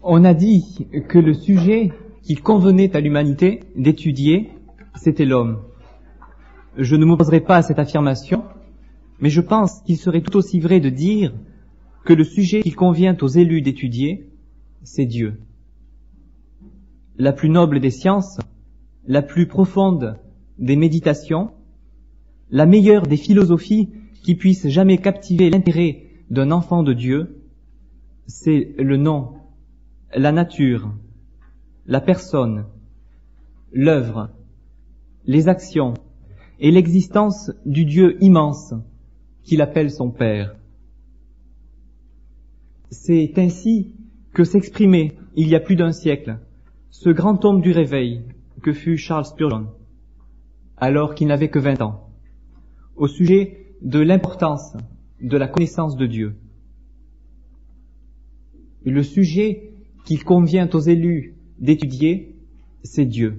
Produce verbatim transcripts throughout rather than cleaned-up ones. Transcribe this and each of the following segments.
On a dit que le sujet qu'il convenait à l'humanité d'étudier, c'était l'homme. Je ne m'opposerai pas à cette affirmation, mais je pense qu'il serait tout aussi vrai de dire que le sujet qu'il convient aux élus d'étudier, c'est Dieu. La plus noble des sciences, la plus profonde des méditations, la meilleure des philosophies qui puissent jamais captiver l'intérêt d'un enfant de Dieu, c'est le nom, la nature, la personne, l'œuvre, les actions et l'existence du Dieu immense qu'il appelle son Père. C'est ainsi que s'exprimait, il y a plus d'un siècle, ce grand homme du réveil que fut Charles Spurgeon, alors qu'il n'avait que vingt ans, au sujet de l'importance de la connaissance de Dieu. Le sujet qu'il convient aux élus d'étudier, c'est Dieu.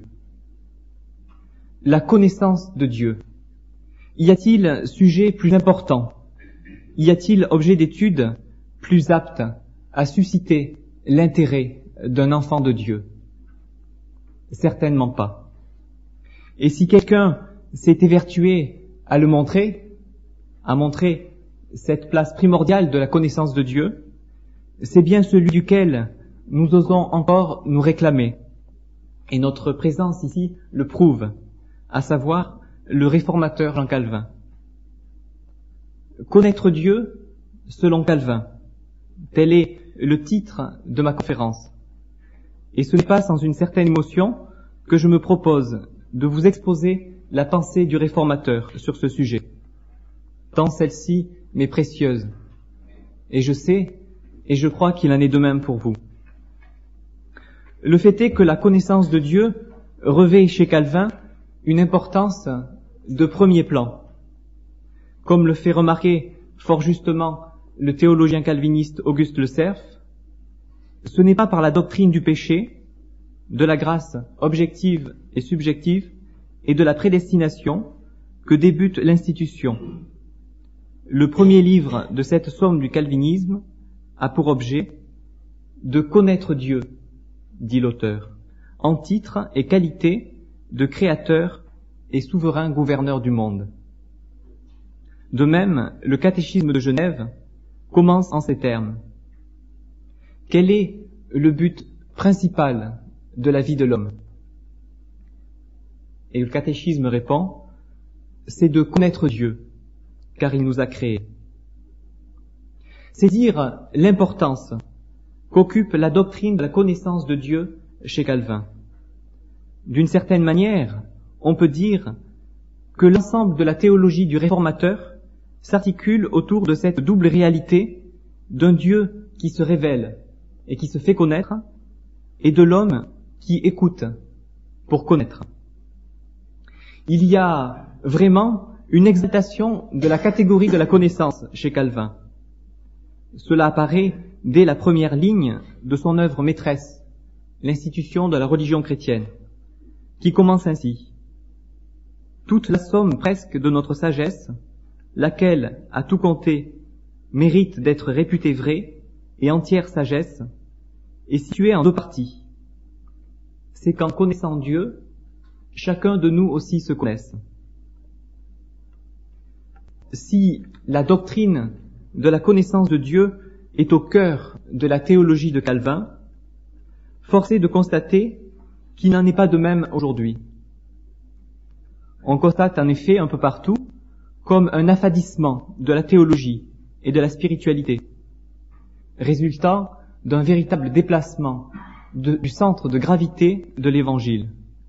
La connaissance de Dieu. Y a-t-il sujet plus important? Y a-t-il objet d'étude plus apte à susciter l'intérêt d'un enfant de Dieu? Certainement pas. Et si quelqu'un s'est évertué à le montrer, à montrer cette place primordiale de la connaissance de Dieu, c'est bien celui duquel nous osons encore nous réclamer. Et notre présence ici le prouve, à savoir le réformateur Jean Calvin. Connaître Dieu selon Calvin, tel est le titre de ma conférence. Et ce n'est pas sans une certaine émotion que je me propose de vous exposer la pensée du réformateur sur ce sujet, tant celle-ci m'est précieuse. Et je sais, et je crois qu'il en est de même pour vous. Le fait est que la connaissance de Dieu revêt chez Calvin une importance de premier plan. Comme le fait remarquer fort justement le théologien calviniste Auguste Le Cerf, ce n'est pas par la doctrine du péché, de la grâce objective et subjective et de la prédestination que débute l'institution. Le premier livre de cette somme du calvinisme a pour objet de connaître Dieu, dit l'auteur, en titre et qualité de créateur et souverain gouverneur du monde. De même, le catéchisme de Genève commence en ces termes. Quel est le but principal de la vie de l'homme? Et le catéchisme répond, c'est de connaître Dieu, car il nous a créés. C'est dire l'importance qu'occupe la doctrine de la connaissance de Dieu chez Calvin. D'une certaine manière, on peut dire que l'ensemble de la théologie du réformateur s'articule autour de cette double réalité d'un Dieu qui se révèle et qui se fait connaître, et de l'homme qui écoute pour connaître. Il y a vraiment une exaltation de la catégorie de la connaissance chez Calvin. Cela apparaît dès la première ligne de son œuvre maîtresse, l'institution de la religion chrétienne, qui commence ainsi. Toute la somme presque de notre sagesse, laquelle, à tout compter, mérite d'être réputée vraie et entière sagesse, est située en deux parties. C'est qu'en connaissant Dieu, chacun de nous aussi se connaisse. Si la doctrine de la connaissance de Dieu est au cœur de la théologie de Calvin, force est de constater qu'il n'en est pas de même aujourd'hui. On constate en effet un peu partout comme un affadissement de la théologie et de la spiritualité, résultant d'un véritable déplacement de, du centre de gravité de l'Évangile.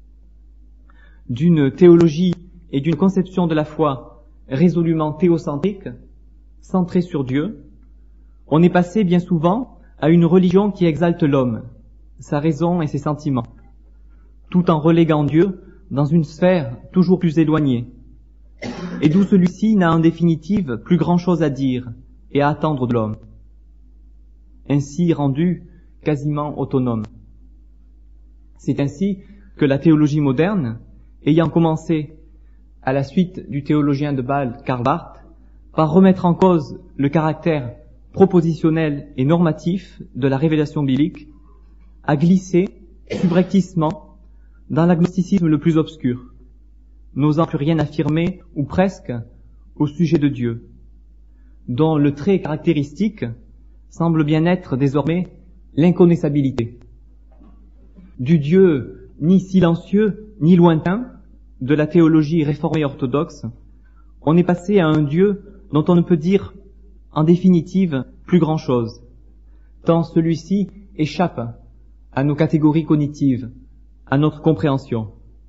D'une théologie et d'une conception de la foi résolument théocentrique, centrée sur Dieu, on est passé bien souvent à une religion qui exalte l'homme, sa raison et ses sentiments, tout en reléguant Dieu dans une sphère toujours plus éloignée, et d'où celui-ci n'a en définitive plus grand-chose à dire et à attendre de l'homme, ainsi rendu quasiment autonome. C'est ainsi que la théologie moderne, ayant commencé à la suite du théologien de Bâle Karl Barth, par remettre en cause le caractère propositionnel et normatif de la révélation biblique, à glisser subrepticement dans l'agnosticisme le plus obscur, n'osant plus rien affirmer, ou presque, au sujet de Dieu, dont le trait caractéristique semble bien être désormais l'inconnaissabilité. Du Dieu ni silencieux ni lointain de la théologie réformée orthodoxe, on est passé à un Dieu dont on ne peut dire en définitive plus grand-chose, tant celui-ci échappe à nos catégories cognitives, à notre compréhension.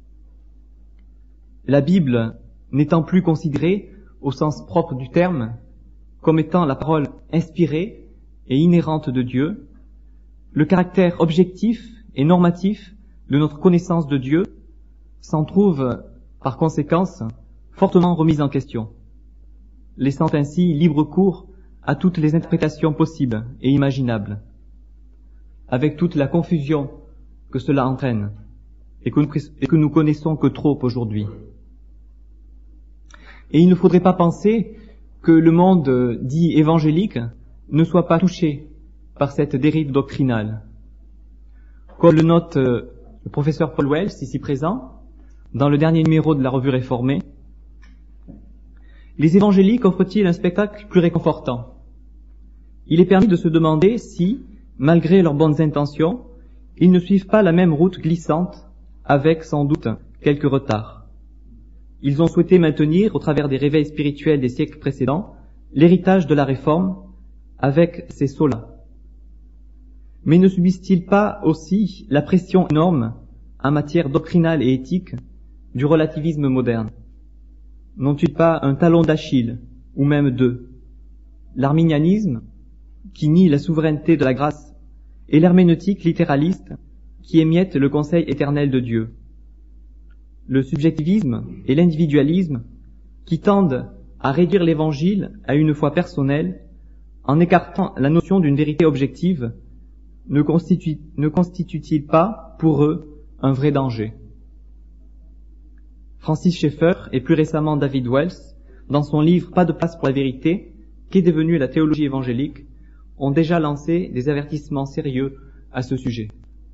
La Bible n'étant plus considérée, au sens propre du terme, comme étant la parole inspirée et inhérente de Dieu, le caractère objectif et normatif de notre connaissance de Dieu s'en trouve, par conséquence, fortement remis en question, laissant ainsi libre cours à toutes les interprétations possibles et imaginables, avec toute la confusion que cela entraîne et que nous, et que nous connaissons que trop aujourd'hui. Et il ne faudrait pas penser que le monde dit évangélique ne soit pas touché par cette dérive doctrinale. Comme le note le professeur Paul Wells, ici présent, dans le dernier numéro de la Revue Réformée, les évangéliques offrent-ils un spectacle plus réconfortant? Il est permis de se demander si, malgré leurs bonnes intentions, ils ne suivent pas la même route glissante, avec sans doute quelques retards. Ils ont souhaité maintenir, au travers des réveils spirituels des siècles précédents, l'héritage de la Réforme, avec ses solas. Mais ne subissent-ils pas aussi la pression énorme, en matière doctrinale et éthique, du relativisme moderne? N'ont-ils pas un talon d'Achille, ou même deux? L'arminianisme, qui nie la souveraineté de la grâce, et l'herméneutique littéraliste, qui émiette le conseil éternel de Dieu. Le subjectivisme et l'individualisme, qui tendent à réduire l'évangile à une foi personnelle, en écartant la notion d'une vérité objective, ne constitue, ne constitue-t-il pas, pour eux, un vrai danger? Francis Schaeffer et plus récemment David Wells, dans son livre Pas de place pour la vérité, qu'est devenue la théologie évangélique, ont déjà lancé des avertissements sérieux à ce sujet.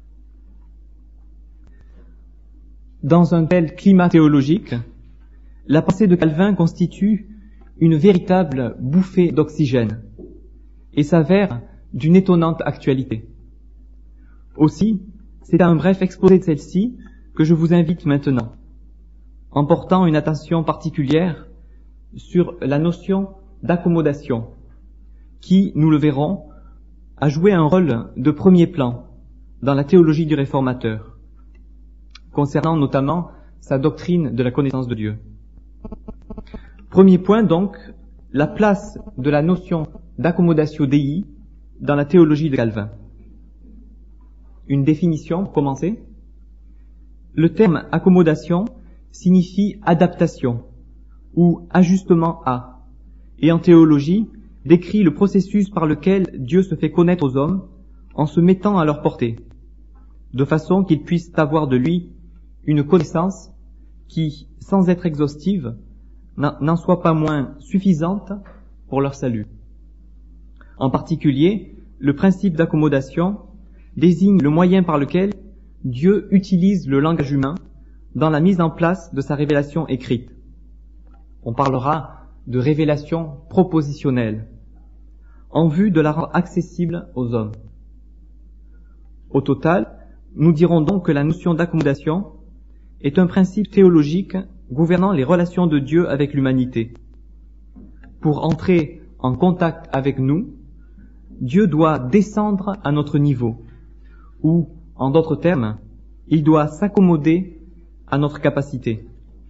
Dans un tel climat théologique, la pensée de Calvin constitue une véritable bouffée d'oxygène et s'avère d'une étonnante actualité. Aussi, c'est à un bref exposé de celle-ci que je vous invite maintenant, en portant une attention particulière sur la notion d'accommodation, qui, nous le verrons, a joué un rôle de premier plan dans la théologie du réformateur, concernant notamment sa doctrine de la connaissance de Dieu. Premier point donc, la place de la notion d'accommodatio Dei dans la théologie de Calvin. Une définition, pour commencer. Le terme accommodation signifie adaptation ou ajustement à, et en théologie décrit le processus par lequel Dieu se fait connaître aux hommes en se mettant à leur portée, de façon qu'ils puissent avoir de lui une connaissance qui, sans être exhaustive, n'en soit pas moins suffisante pour leur salut. En particulier, le principe d'accommodation désigne le moyen par lequel Dieu utilise le langage humain dans la mise en place de sa révélation écrite. On parlera de révélation propositionnelle, en vue de la rendre accessible aux hommes. Au total, nous dirons donc que la notion d'accommodation est un principe théologique gouvernant les relations de Dieu avec l'humanité. Pour entrer en contact avec nous, Dieu doit descendre à notre niveau, ou, en d'autres termes, il doit s'accommoder à notre capacité.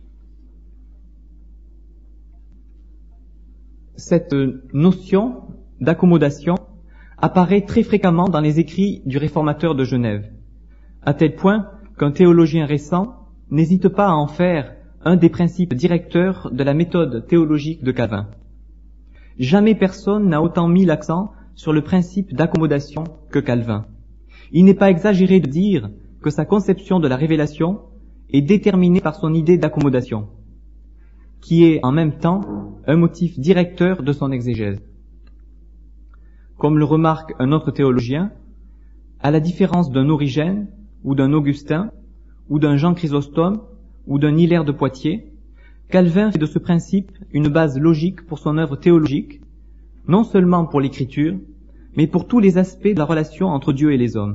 Cette notion d'accommodation apparaît très fréquemment dans les écrits du réformateur de Genève, à tel point qu'un théologien récent n'hésite pas à en faire un des principes directeurs de la méthode théologique de Calvin. Jamais personne n'a autant mis l'accent sur le principe d'accommodation que Calvin. Il n'est pas exagéré de dire que sa conception de la révélation est déterminée par son idée d'accommodation, qui est en même temps un motif directeur de son exégèse. Comme le remarque un autre théologien, À la différence d'un Origène, ou d'un Augustin, ou d'un Jean Chrysostome, ou d'un Hilaire de Poitiers, Calvin fait de ce principe une base logique pour son œuvre théologique, non seulement pour l'écriture, mais pour tous les aspects de la relation entre Dieu et les hommes.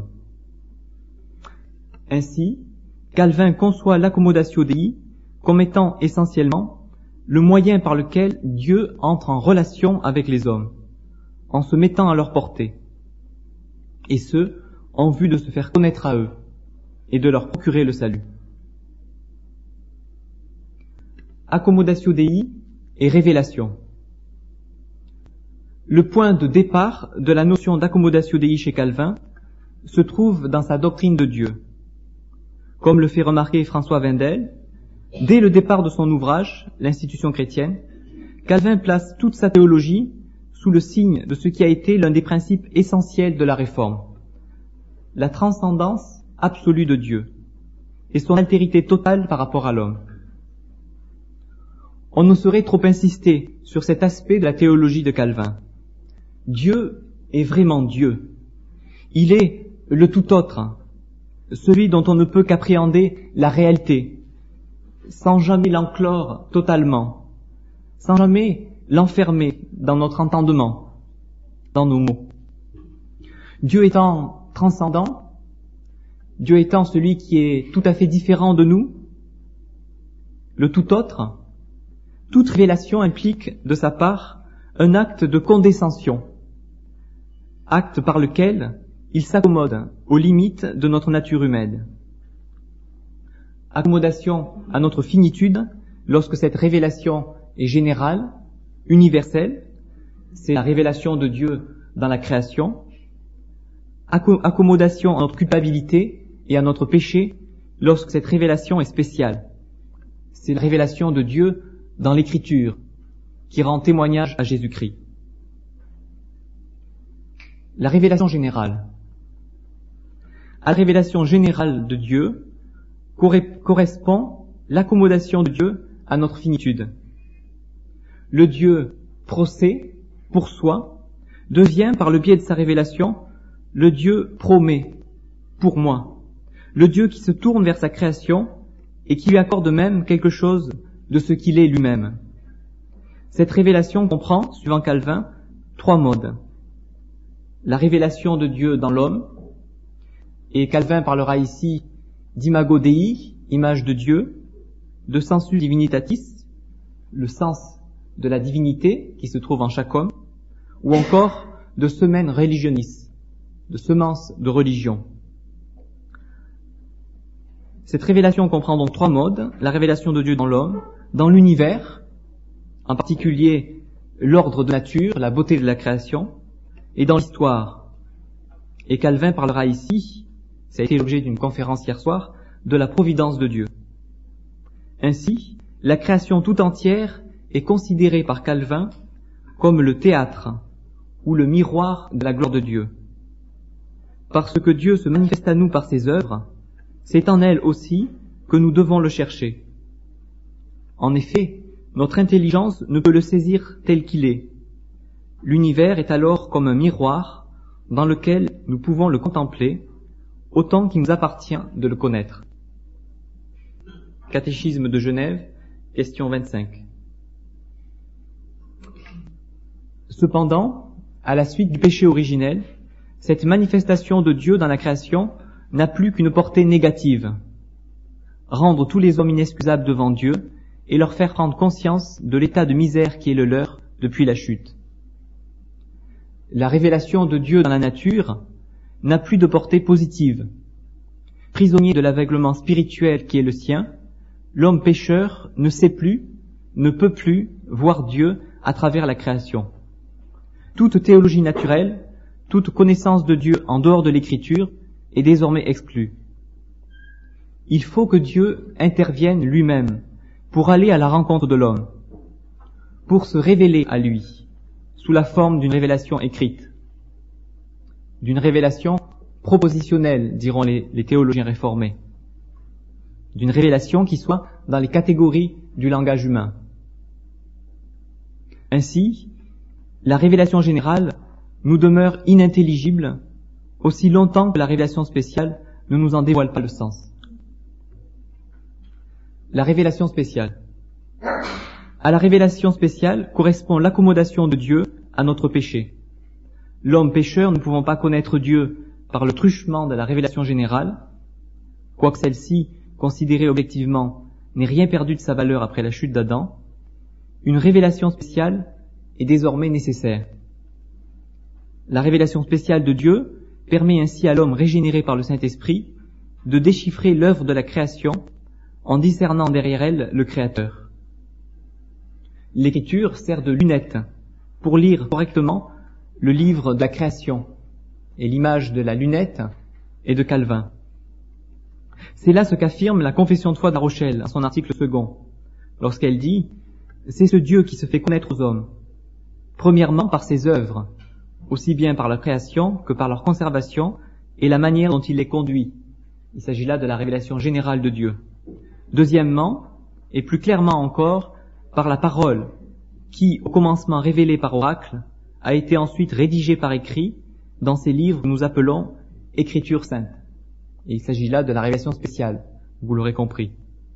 Ainsi, Calvin conçoit l'accommodatio Dei comme étant essentiellement le moyen par lequel Dieu entre en relation avec les hommes, en se mettant à leur portée, et ce, en vue de se faire connaître à eux et de leur procurer le salut. Accommodatio Dei et révélation. Le point de départ de la notion d'accommodatio Dei chez Calvin se trouve dans sa doctrine de Dieu. Comme le fait remarquer François Wendel, dès le départ de son ouvrage, l'Institution chrétienne, Calvin place toute sa théologie sous le signe de ce qui a été l'un des principes essentiels de la Réforme, la transcendance absolue de Dieu et son altérité totale par rapport à l'homme. On ne saurait trop insister sur cet aspect de la théologie de Calvin. Dieu est vraiment Dieu. Il est le tout autre, celui dont on ne peut qu'appréhender la réalité, sans jamais l'enclore totalement, sans jamais l'enfermer dans notre entendement, dans nos mots. Dieu étant transcendant, Dieu étant celui qui est tout à fait différent de nous, le tout autre, toute révélation implique de sa part un acte de condescension, acte par lequel il s'accommode aux limites de notre nature humaine. Accommodation à notre finitude lorsque cette révélation est générale, universelle, c'est la révélation de Dieu dans la création. Accommodation à notre culpabilité et à notre péché lorsque cette révélation est spéciale. C'est la révélation de Dieu dans l'écriture qui rend témoignage à Jésus-Christ. La révélation générale. À la révélation générale de Dieu correspond l'accommodation de Dieu à notre finitude. Le Dieu procès pour soi devient par le biais de sa révélation le Dieu promet pour moi, le Dieu qui se tourne vers sa création et qui lui accorde même quelque chose de ce qu'il est lui-même. Cette révélation comprend, suivant Calvin, trois modes. La révélation de Dieu dans l'homme, et Calvin parlera ici d'imago Dei, image de Dieu, de sensus divinitatis, le sens de la divinité qui se trouve en chaque homme, ou encore de semen religionis, de semence de religion. Cette révélation comprend donc trois modes, la révélation de Dieu dans l'homme, dans l'univers, en particulier l'ordre de nature, la beauté de la création, et dans l'histoire. Et Calvin parlera ici, ça a été l'objet d'une conférence hier soir, de la providence de Dieu. Ainsi, la création tout entière est considérée par Calvin comme le théâtre ou le miroir de la gloire de Dieu. Parce que Dieu se manifeste à nous par ses œuvres, c'est en elles aussi que nous devons le chercher. En effet, notre intelligence ne peut le saisir tel qu'il est. L'univers est alors comme un miroir dans lequel nous pouvons le contempler, autant qu'il nous appartient de le connaître. Catéchisme de Genève, question vingt-cinq. Cependant, à la suite du péché originel, cette manifestation de Dieu dans la création n'a plus qu'une portée négative. Rendre tous les hommes inexcusables devant Dieu et leur faire prendre conscience de l'état de misère qui est le leur depuis la chute. La révélation de Dieu dans la nature n'a plus de portée positive. Prisonnier de l'aveuglement spirituel qui est le sien, l'homme pécheur ne sait plus, ne peut plus voir Dieu à travers la création. Toute théologie naturelle, toute connaissance de Dieu en dehors de l'écriture est désormais exclue. Il faut que Dieu intervienne lui-même pour aller à la rencontre de l'homme, pour se révéler à lui, sous la forme d'une révélation écrite, d'une révélation propositionnelle, diront les, les théologiens réformés, d'une révélation qui soit dans les catégories du langage humain. Ainsi, la révélation générale nous demeure inintelligible aussi longtemps que la révélation spéciale ne nous en dévoile pas le sens. La révélation spéciale. À la révélation spéciale correspond l'accommodation de Dieu à notre péché. L'homme pécheur, ne pouvant pas connaître Dieu par le truchement de la révélation générale, quoique celle-ci, considérée objectivement, n'ait rien perdu de sa valeur après la chute d'Adam, une révélation spéciale est désormais nécessaire. La révélation spéciale de Dieu permet ainsi à l'homme régénéré par le Saint-Esprit de déchiffrer l'œuvre de la création en discernant derrière elle le Créateur. L'Écriture sert de lunette pour lire correctement le livre de la création, et l'image de la lunette est de Calvin. C'est là ce qu'affirme la Confession de foi de La Rochelle en son article second, lorsqu'elle dit « C'est ce Dieu qui se fait connaître aux hommes, premièrement par ses œuvres, aussi bien par la création que par leur conservation et la manière dont il les conduit. » Il s'agit là de la révélation générale de Dieu. Deuxièmement, et plus clairement encore, par la parole, qui, au commencement révélée par oracle, a été ensuite rédigée par écrit dans ces livres que nous appelons Écriture sainte. Et il s'agit là de la révélation spéciale, vous l'aurez compris.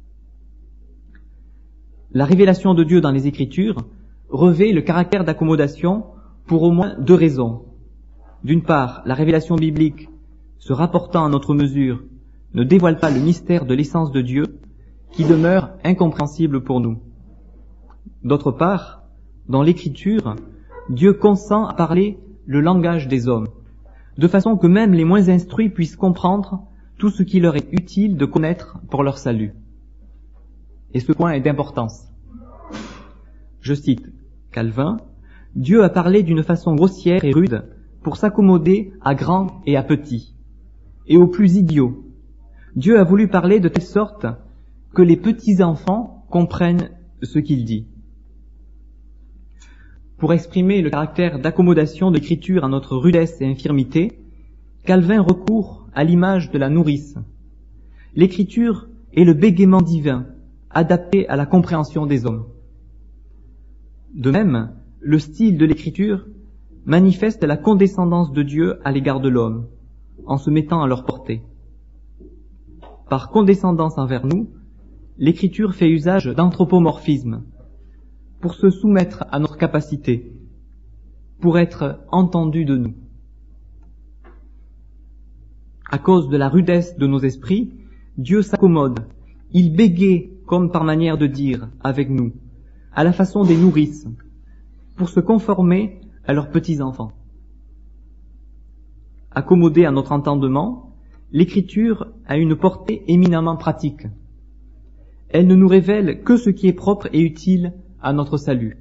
La révélation de Dieu dans les Écritures revêt le caractère d'accommodation pour au moins deux raisons. D'une part, la révélation biblique, se rapportant à notre mesure, ne dévoile pas le mystère de l'essence de Dieu, qui demeure incompréhensible pour nous. D'autre part, dans l'Écriture, Dieu consent à parler le langage des hommes, de façon que même les moins instruits puissent comprendre tout ce qui leur est utile de connaître pour leur salut. Et ce point est d'importance. Je cite Calvin, « Dieu a parlé d'une façon grossière et rude pour s'accommoder à grands et à petits, et aux plus idiots. Dieu a voulu parler de telle sorte que les petits enfants comprennent ce qu'il dit. » Pour exprimer le caractère d'accommodation de l'Écriture à notre rudesse et infirmité, Calvin recourt à l'image de la nourrice. L'Écriture est le bégaiement divin, adapté à la compréhension des hommes. De même, le style de l'Écriture manifeste la condescendance de Dieu à l'égard de l'homme, en se mettant à leur portée. Par condescendance envers nous, l'Écriture fait usage d'anthropomorphisme, pour se soumettre à notre capacité, pour être entendu de nous. À cause de la rudesse de nos esprits, Dieu s'accommode, il bégaie, comme par manière de dire, avec nous, à la façon des nourrices, pour se conformer à leurs petits-enfants. Accommodée à notre entendement, l'Écriture a une portée éminemment pratique. Elle ne nous révèle que ce qui est propre et utile à notre salut.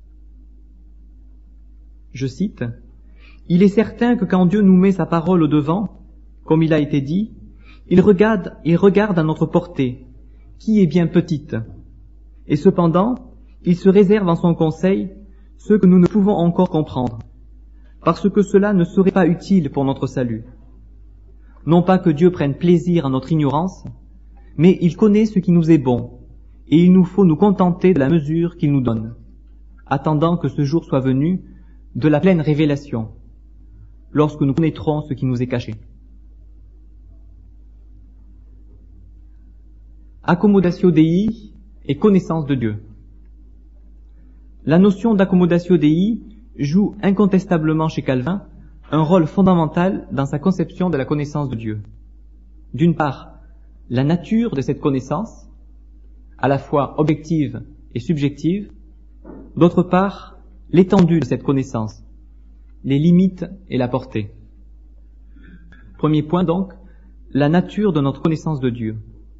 Je cite, « Il est certain que quand Dieu nous met sa parole au devant, comme il a été dit, il regarde, il regarde à notre portée, qui est bien petite, et cependant, il se réserve en son conseil ce que nous ne pouvons encore comprendre, parce que cela ne serait pas utile pour notre salut. Non pas que Dieu prenne plaisir à notre ignorance, mais il connaît ce qui nous est bon, et il nous faut nous contenter de la mesure qu'il nous donne, attendant que ce jour soit venu de la pleine révélation, lorsque nous connaîtrons ce qui nous est caché. Accommodatio Dei et connaissance de Dieu. La notion d'accommodatio Dei joue incontestablement chez Calvin un rôle fondamental dans sa conception de la connaissance de Dieu. D'une part, la nature de cette connaissance, à la fois objective et subjective, d'autre part, l'étendue de cette connaissance, les limites et la portée. Premier point donc, la nature de notre connaissance de Dieu.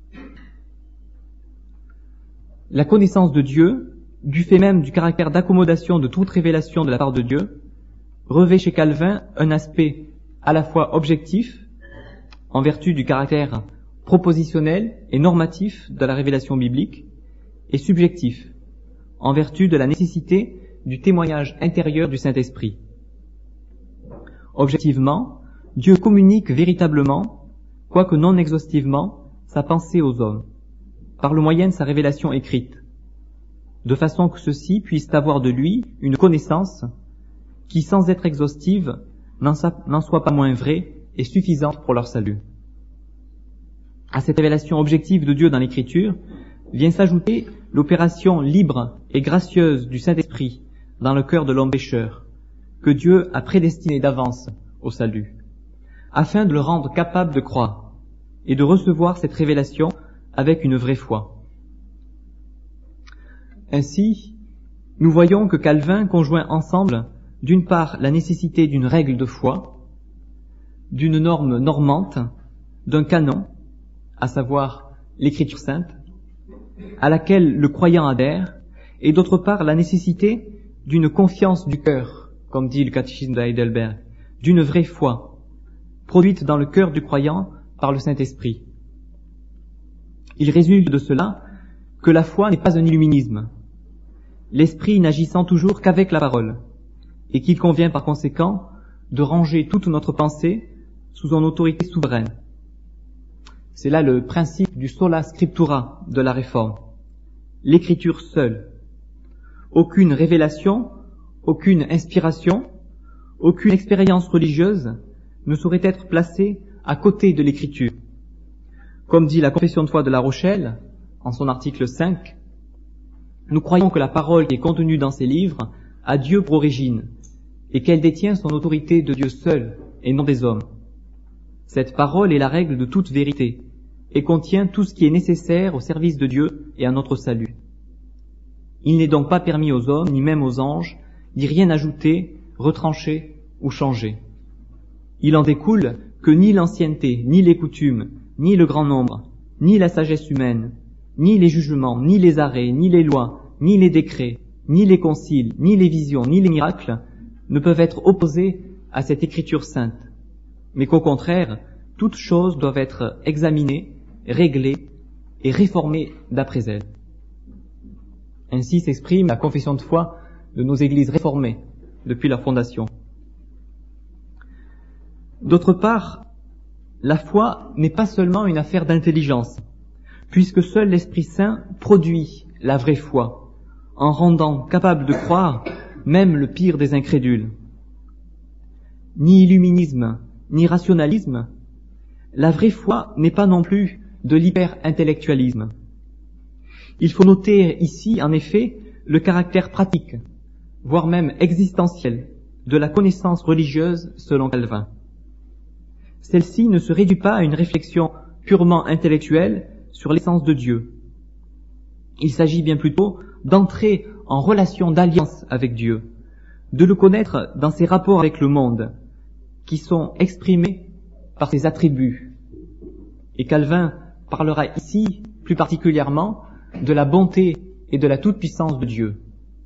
La connaissance de Dieu, du fait même du caractère d'accommodation de toute révélation de la part de Dieu, revêt chez Calvin un aspect à la fois objectif, en vertu du caractère propositionnel et normatif de la révélation biblique, et subjectif, en vertu de la nécessité du témoignage intérieur du Saint-Esprit. Objectivement, Dieu communique véritablement, quoique non exhaustivement, sa pensée aux hommes, par le moyen de sa révélation écrite, de façon que ceux-ci puissent avoir de lui une connaissance qui, sans être exhaustive, n'en soit pas moins vraie et suffisante pour leur salut. À cette révélation objective de Dieu dans l'Écriture vient s'ajouter l'opération libre et gracieuse du Saint-Esprit dans le cœur de l'homme pécheur, que Dieu a prédestiné d'avance au salut, afin de le rendre capable de croire et de recevoir cette révélation avec une vraie foi. Ainsi, nous voyons que Calvin conjoint ensemble, d'une part, la nécessité d'une règle de foi, d'une norme normante, d'un canon, à savoir l'Écriture sainte, à laquelle le croyant adhère, et d'autre part, la nécessité d'une confiance du cœur, comme dit le catéchisme de Heidelberg, d'une vraie foi, produite dans le cœur du croyant par le Saint-Esprit. Il résulte de cela que la foi n'est pas un illuminisme, l'Esprit n'agissant toujours qu'avec la parole, et qu'il convient par conséquent de ranger toute notre pensée sous son autorité souveraine. C'est là le principe du sola scriptura de la Réforme, l'écriture seule. Aucune révélation, aucune inspiration, aucune expérience religieuse ne saurait être placée à côté de l'écriture. Comme dit la Confession de foi de La Rochelle, en son article cinq, nous croyons que la parole qui est contenue dans ces livres a Dieu pour origine, et qu'elle détient son autorité de Dieu seul, et non des hommes. Cette parole est la règle de toute vérité, et contient tout ce qui est nécessaire au service de Dieu et à notre salut. Il n'est donc pas permis aux hommes, ni même aux anges, d'y rien ajouter, retrancher ou changer. Il en découle que ni l'ancienneté, ni les coutumes, ni le grand nombre, ni la sagesse humaine, ni les jugements, ni les arrêts, ni les lois, ni les décrets, ni les conciles, ni les visions, ni les miracles ne peuvent être opposés à cette écriture sainte, mais qu'au contraire, toutes choses doivent être examinées, réglées et réformées d'après elle. Ainsi s'exprime la confession de foi de nos églises réformées depuis leur fondation. D'autre part, la foi n'est pas seulement une affaire d'intelligence, puisque seul l'Esprit Saint produit la vraie foi, en rendant capable de croire même le pire des incrédules. Ni illuminisme, ni rationalisme, la vraie foi n'est pas non plus de l'hyper-intellectualisme. Il faut noter ici, en effet, le caractère pratique, voire même existentiel, de la connaissance religieuse selon Calvin. Celle-ci ne se réduit pas à une réflexion purement intellectuelle sur l'essence de Dieu. Il s'agit bien plutôt d'entrer en relation d'alliance avec Dieu, de le connaître dans ses rapports avec le monde, qui sont exprimés par ses attributs. Et Calvin parlera ici, plus particulièrement, de la bonté et de la toute-puissance de Dieu.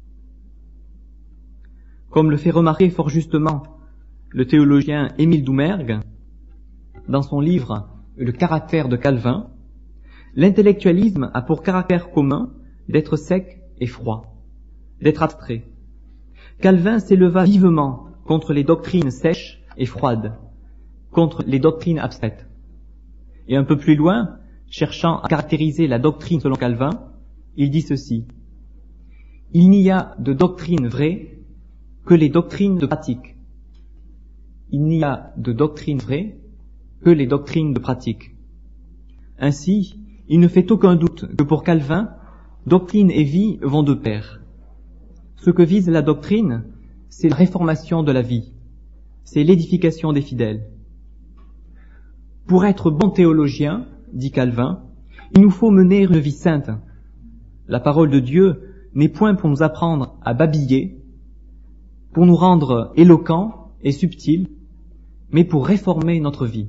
Comme le fait remarquer fort justement le théologien Émile Doumergue, dans son livre « Le caractère de Calvin », l'intellectualisme a pour caractère commun d'être sec et froid, d'être abstrait. Calvin s'éleva vivement contre les doctrines sèches et froides, contre les doctrines abstraites. Et un peu plus loin, cherchant à caractériser la doctrine selon Calvin, il dit ceci: « Il n'y a de doctrine vraie que les doctrines de pratique. Il n'y a de doctrine vraie que les doctrines de pratique. » Ainsi, il ne fait aucun doute que pour Calvin, doctrine et vie vont de pair. Ce que vise la doctrine, c'est la réformation de la vie, c'est l'édification des fidèles. Pour être bon théologien, dit Calvin, il nous faut mener une vie sainte. La parole de Dieu n'est point pour nous apprendre à babiller, pour nous rendre éloquents et subtils, mais pour réformer notre vie.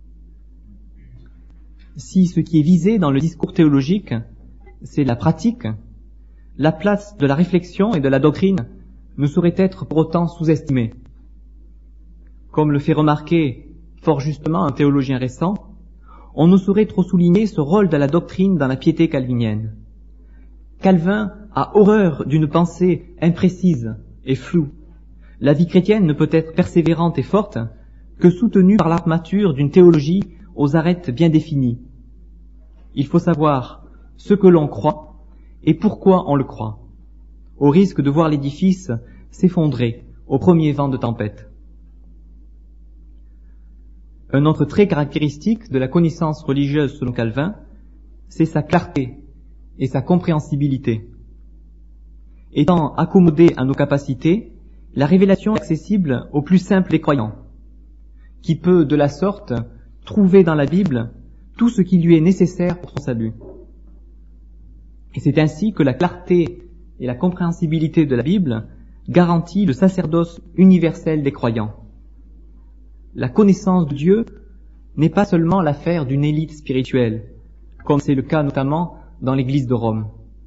Si ce qui est visé dans le discours théologique, c'est la pratique, la place de la réflexion et de la doctrine ne saurait être pour autant sous-estimée. Comme le fait remarquer fort justement un théologien récent, on ne saurait trop souligner ce rôle de la doctrine dans la piété calvinienne. Calvin a horreur d'une pensée imprécise et floue. La vie chrétienne ne peut être persévérante et forte que soutenue par l'armature d'une théologie aux arêtes bien définies. Il faut savoir ce que l'on croit et pourquoi on le croit, au risque de voir l'édifice s'effondrer au premier vent de tempête. Un autre trait caractéristique de la connaissance religieuse selon Calvin, c'est sa clarté et sa compréhensibilité. Étant accommodée à nos capacités, la révélation est accessible au plus simple des croyants, qui peut, de la sorte, trouver dans la Bible tout ce qui lui est nécessaire pour son salut. Et c'est ainsi que la clarté et la compréhensibilité de la Bible garantit le sacerdoce universel des croyants. La connaissance de Dieu n'est pas seulement l'affaire d'une élite spirituelle, comme c'est le cas notamment dans l'Église de Rome.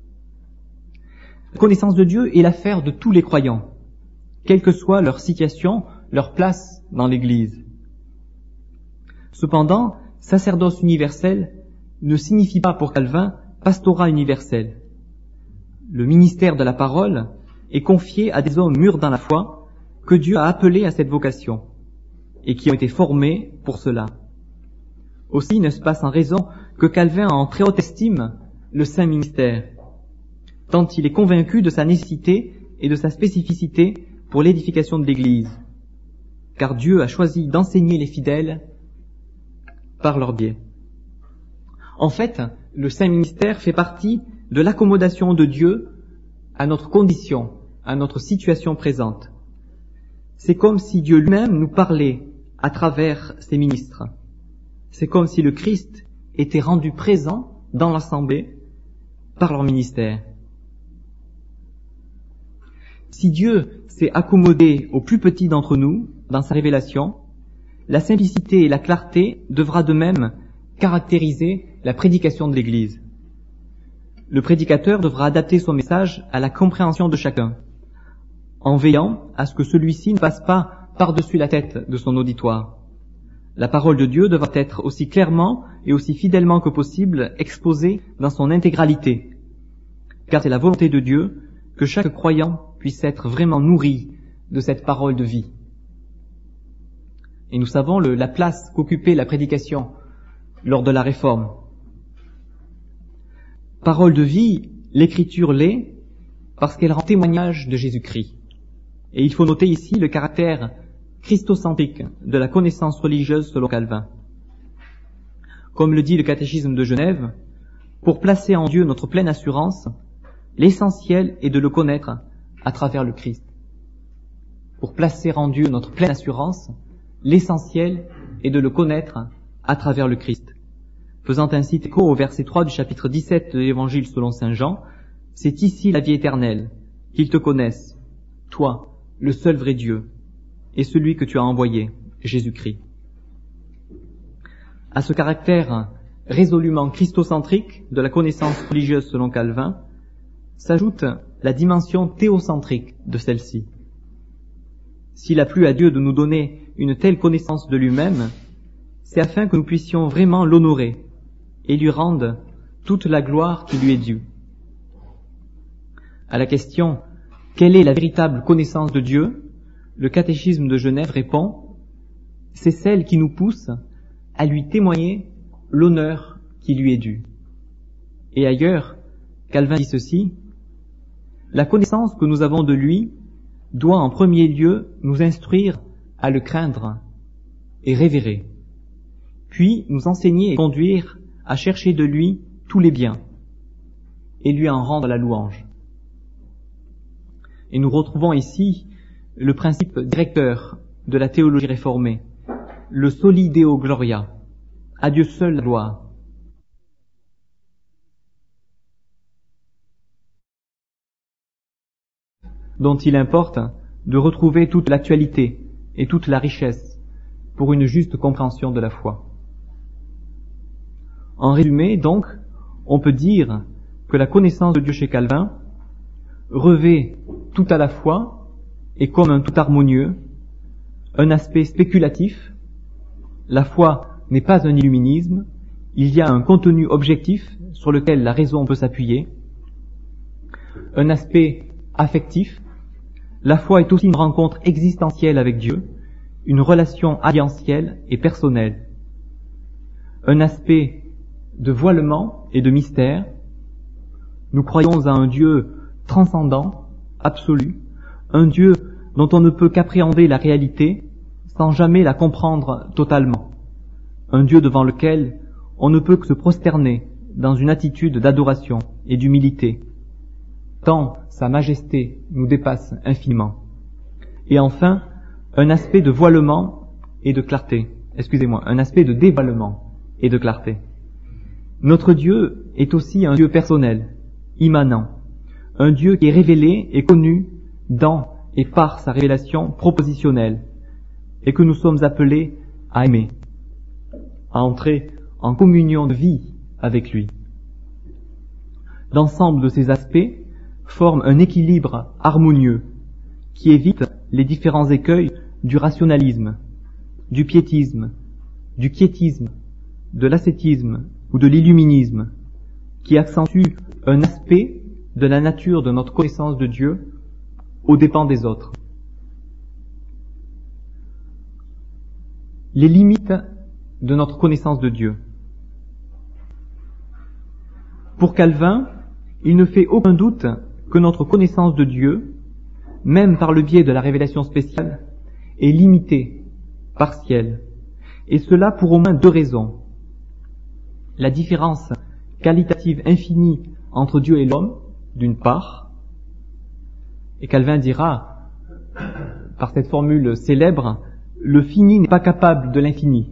La connaissance de Dieu est l'affaire de tous les croyants, quelle que soit leur situation, leur place dans l'Église. Cependant, sacerdoce universel ne signifie pas pour Calvin pastorat universel. Le ministère de la parole est confié à des hommes mûrs dans la foi que Dieu a appelés à cette vocation et qui ont été formés pour cela. Aussi n'est-ce pas sans raison que Calvin a en très haute estime le saint ministère, tant il est convaincu de sa nécessité et de sa spécificité pour l'édification de l'Église, car Dieu a choisi d'enseigner les fidèles par leur biais. En fait, le saint ministère fait partie de l'accommodation de Dieu à notre condition, à notre situation présente. C'est comme si Dieu lui-même nous parlait à travers ses ministres. C'est comme si le Christ était rendu présent dans l'assemblée par leur ministère. Si Dieu s'est accommodé au plus petit d'entre nous dans sa révélation, la simplicité et la clarté devra de même caractériser la prédication de l'Église. Le prédicateur devra adapter son message à la compréhension de chacun, en veillant à ce que celui-ci ne passe pas par-dessus la tête de son auditoire. La parole de Dieu devra être aussi clairement et aussi fidèlement que possible exposée dans son intégralité, car c'est la volonté de Dieu que chaque croyant puisse être vraiment nourri de cette parole de vie. Et nous savons le, la place qu'occupait la prédication lors de la Réforme. Parole de vie, l'Écriture l'est parce qu'elle rend témoignage de Jésus-Christ. Et il faut noter ici le caractère christocentrique de la connaissance religieuse selon Calvin. Comme le dit le catéchisme de Genève, pour placer en Dieu notre pleine assurance, l'essentiel est de le connaître à travers le Christ. Pour placer en Dieu notre pleine assurance, l'essentiel est de le connaître à travers le Christ. Faisant ainsi écho au verset trois du chapitre dix-sept de l'Évangile selon saint Jean, c'est ici la vie éternelle, qu'ils te connaissent, toi, le seul vrai Dieu, et celui que tu as envoyé, Jésus-Christ. À ce caractère résolument christocentrique de la connaissance religieuse selon Calvin, s'ajoute la dimension théocentrique de celle-ci. S'il a plu à Dieu de nous donner une telle connaissance de lui-même, c'est afin que nous puissions vraiment l'honorer et lui rendre toute la gloire qui lui est due. À la question « Quelle est la véritable connaissance de Dieu ?», le catéchisme de Genève répond « C'est celle qui nous pousse à lui témoigner l'honneur qui lui est dû. » Et ailleurs, Calvin dit ceci « La connaissance que nous avons de lui doit en premier lieu nous instruire à le craindre et révérer, puis nous enseigner et conduire à chercher de lui tous les biens et lui en rendre la louange. » Et nous retrouvons ici le principe directeur de la théologie réformée, le soli Deo Gloria, à Dieu seul la gloire. Dont il importe de retrouver toute l'actualité et toute la richesse pour une juste compréhension de la foi. En résumé, donc, on peut dire que la connaissance de Dieu chez Calvin revêt tout à la fois, et comme un tout harmonieux, un aspect spéculatif. La foi n'est pas un illuminisme, il y a un contenu objectif sur lequel la raison peut s'appuyer. Un aspect affectif, la foi est aussi une rencontre existentielle avec Dieu, une relation alliantielle et personnelle. Un aspect de voilement et de mystère, nous croyons à un Dieu transcendant, absolu, un Dieu dont on ne peut qu'appréhender la réalité sans jamais la comprendre totalement. un Dieu devant lequel on ne peut que se prosterner dans une attitude d'adoration et d'humilité, tant sa majesté nous dépasse infiniment. Et enfin, un aspect de voilement et de clarté, excusez-moi, un aspect de dévoilement et de clarté. Notre Dieu est aussi un Dieu personnel, immanent, un Dieu qui est révélé et connu dans et par sa révélation propositionnelle, et que nous sommes appelés à aimer, à entrer en communion de vie avec lui. L'ensemble de ces aspects forme un équilibre harmonieux qui évite les différents écueils du rationalisme, du piétisme, du quiétisme, de l'ascétisme ou de l'illuminisme, qui accentue un aspect de la nature de notre connaissance de Dieu aux dépens des autres. Les limites de notre connaissance de Dieu. Pour Calvin, il ne fait aucun doute que notre connaissance de Dieu, même par le biais de la révélation spéciale, est limitée, partielle, et cela pour au moins deux raisons. La différence qualitative infinie entre Dieu et l'homme, d'une part, et Calvin dira, par cette formule célèbre, le fini n'est pas capable de l'infini.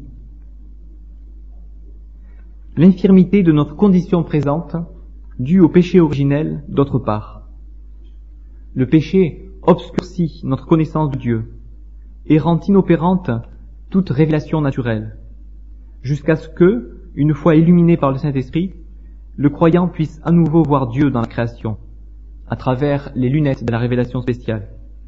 L'infirmité de notre condition présente, due au péché originel, d'autre part. Le péché obscurcit notre connaissance de Dieu et rend inopérante toute révélation naturelle, jusqu'à ce que, une fois illuminé par le Saint-Esprit, le croyant puisse à nouveau voir Dieu dans la création, à travers les lunettes de la révélation spéciale.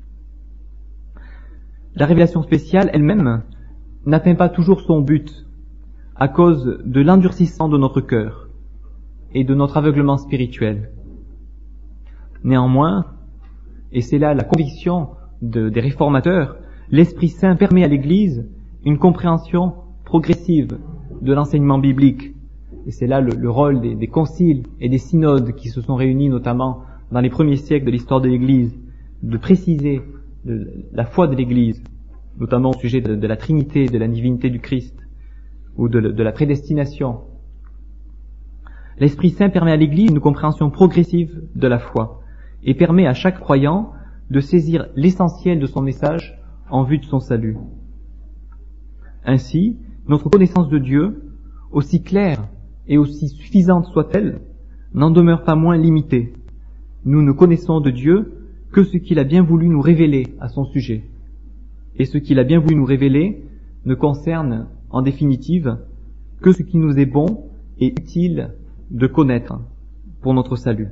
La révélation spéciale elle-même n'atteint pas toujours son but à cause de l'endurcissement de notre cœur et de notre aveuglement spirituel. Néanmoins, et c'est là la conviction de, des réformateurs, l'Esprit Saint permet à l'Église une compréhension progressive de l'enseignement biblique. Et c'est là le, le rôle des, des conciles et des synodes qui se sont réunis notamment dans les premiers siècles de l'histoire de l'Église, de préciser de la foi de l'Église, notamment au sujet de, de la Trinité, de la divinité du Christ, ou de, de la prédestination. L'Esprit Saint permet à l'Église une compréhension progressive de la foi, et permet à chaque croyant de saisir l'essentiel de son message en vue de son salut. Ainsi, notre connaissance de Dieu, aussi claire et aussi suffisante soit-elle, n'en demeure pas moins limitée. Nous ne connaissons de Dieu que ce qu'il a bien voulu nous révéler à son sujet. Et ce qu'il a bien voulu nous révéler ne concerne, en définitive, que ce qui nous est bon et utile de connaître pour notre salut.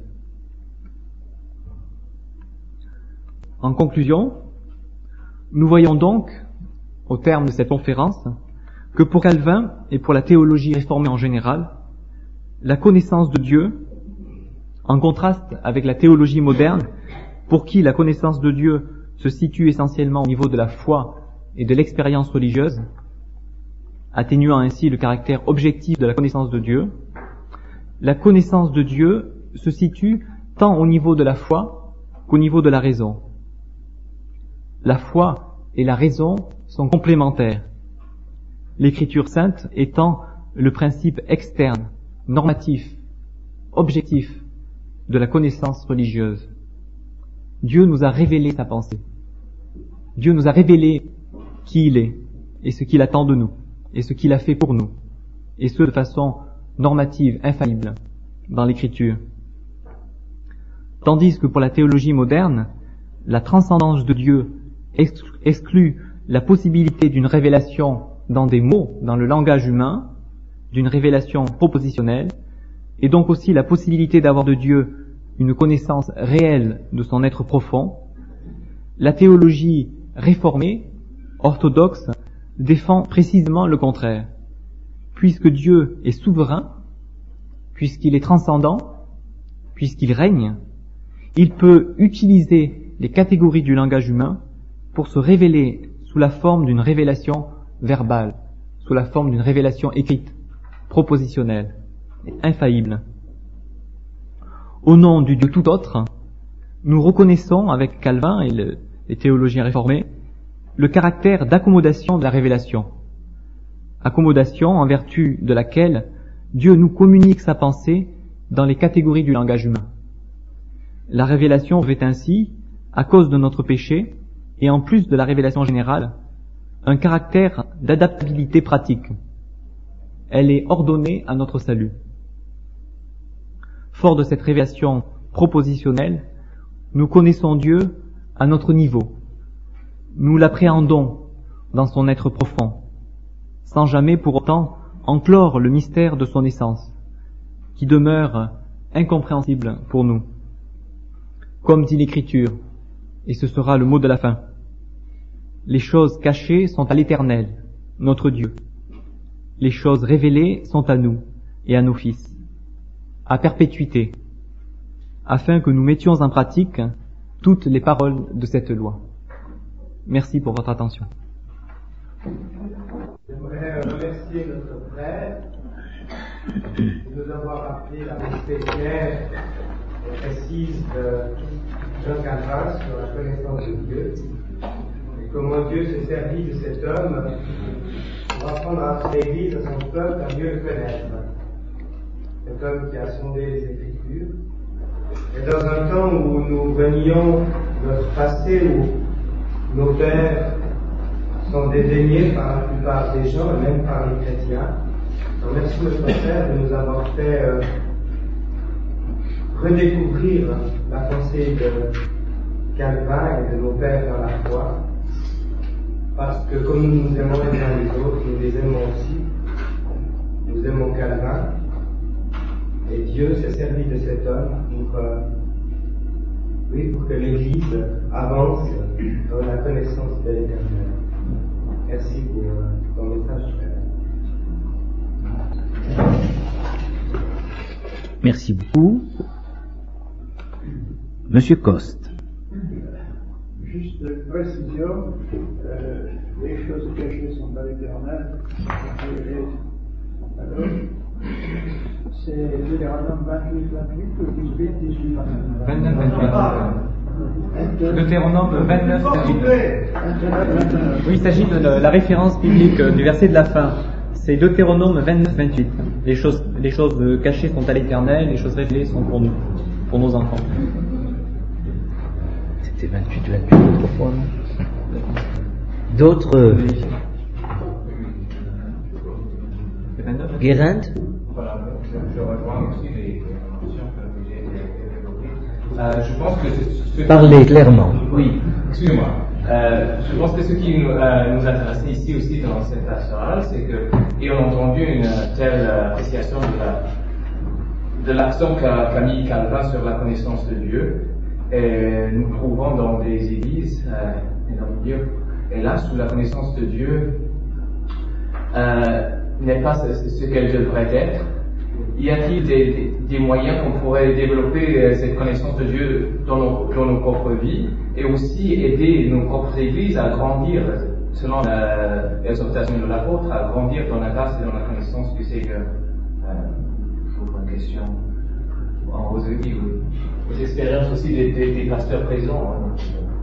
En conclusion, nous voyons donc, au terme de cette conférence, que pour Calvin et pour la théologie réformée en général, la connaissance de Dieu, en contraste avec la théologie moderne, pour qui la connaissance de Dieu se situe essentiellement au niveau de la foi et de l'expérience religieuse, atténuant ainsi le caractère objectif de la connaissance de Dieu, la connaissance de Dieu se situe tant au niveau de la foi qu'au niveau de la raison. La foi et la raison sont complémentaires, l'Écriture sainte étant le principe externe, normatif, objectif de la connaissance religieuse. Dieu nous a révélé sa pensée. Dieu nous a révélé qui il est et ce qu'il attend de nous et ce qu'il a fait pour nous, et ce de façon normative, infaillible dans l'Écriture. Tandis que pour la théologie moderne, la transcendance de Dieu exclut la possibilité d'une révélation dans des mots, dans le langage humain, d'une révélation propositionnelle, et donc aussi la possibilité d'avoir de Dieu une connaissance réelle de son être profond. La théologie réformée, orthodoxe, défend précisément le contraire. Puisque Dieu est souverain, puisqu'il est transcendant, puisqu'il règne, il peut utiliser les catégories du langage humain pour se révéler sous la forme d'une révélation verbale, sous la forme d'une révélation écrite, propositionnelle, infaillible. Au nom du Dieu tout autre, nous reconnaissons avec Calvin et le, les théologiens réformés le caractère d'accommodation de la révélation, accommodation en vertu de laquelle Dieu nous communique sa pensée dans les catégories du langage humain. La révélation revêt ainsi, à cause de notre péché, et en plus de la révélation générale, un caractère d'adaptabilité pratique. Elle est ordonnée à notre salut. Fort de cette révélation propositionnelle, nous connaissons Dieu à notre niveau. Nous l'appréhendons dans son être profond, sans jamais pour autant enclore le mystère de son essence, qui demeure incompréhensible pour nous. Comme dit l'Écriture, et ce sera le mot de la fin, les choses cachées sont à l'Éternel, notre Dieu. Les choses révélées sont à nous et à nos fils, à perpétuité, afin que nous mettions en pratique toutes les paroles de cette loi. Merci pour votre attention. J'aimerais remercier notre frère de nous avoir rappelé la pensée claire et précise de Jean Calvin sur la connaissance de Dieu et comment Dieu s'est servi de cet homme pour apprendre à son Église, à son peuple, à mieux le connaître. Cet homme qui a sondé les Écritures. Et dans un temps où nous renions notre passé, où nos pères sont dédaignés par la plupart des gens, et même par les chrétiens, je remercie notre Père de nous avoir fait euh, redécouvrir la pensée de Calvin et de nos pères dans la foi, parce que comme nous nous aimons les uns les autres, nous les aimons aussi. Nous aimons Calvin, et Dieu s'est servi de cet homme pour, euh, oui, pour que l'Église avance dans la connaissance de l'Éternel. Merci pour euh, ton message, frère. Merci beaucoup. Monsieur Coste. Juste une précision, euh, les choses cachées sont à l'Éternel. Alors, c'est Deutéronome vingt-huit, vingt-huit ou dix-huit, dix-huit, vingt-neuf, vingt-huit. Deutéronome vingt-neuf, vingt-huit. Oui, il s'agit de la référence biblique du verset de la fin. C'est Deutéronome vingt-neuf, vingt-huit. Les choses, les choses cachées sont à l'Éternel, les choses révélées sont pour nous, pour nos enfants. C'était vingt-huit, vingt-huit autrefois, non? D'autres? Guérand? Voilà, je, je rejoins aussi les mentions que j'ai développées. Euh, je pense que ce, ce Parlez clairement. Oui, excusez-moi. Euh, je pense que ce qui nous, euh, nous intéresse ici aussi dans cette pastorale, c'est que, et on a entendu une telle appréciation de la, de l'accent qu'a, qu'a mis Calvin sur la connaissance de Dieu, et nous trouvons dans des églises, euh, et dans le milieu, hélas, où la connaissance de Dieu euh, n'est pas ce, ce qu'elle devrait être. Y a-t-il des, des, des moyens qu'on pourrait développer euh, cette connaissance de Dieu dans nos, dans nos propres vies et aussi aider nos propres églises à grandir, selon la, l'exhortation de l'apôtre, à grandir dans la grâce et dans la connaissance du Seigneur? Euh, j'ouvre une question en Rosalie, oui. Aux expériences aussi des, des, des pasteurs présents. Hein.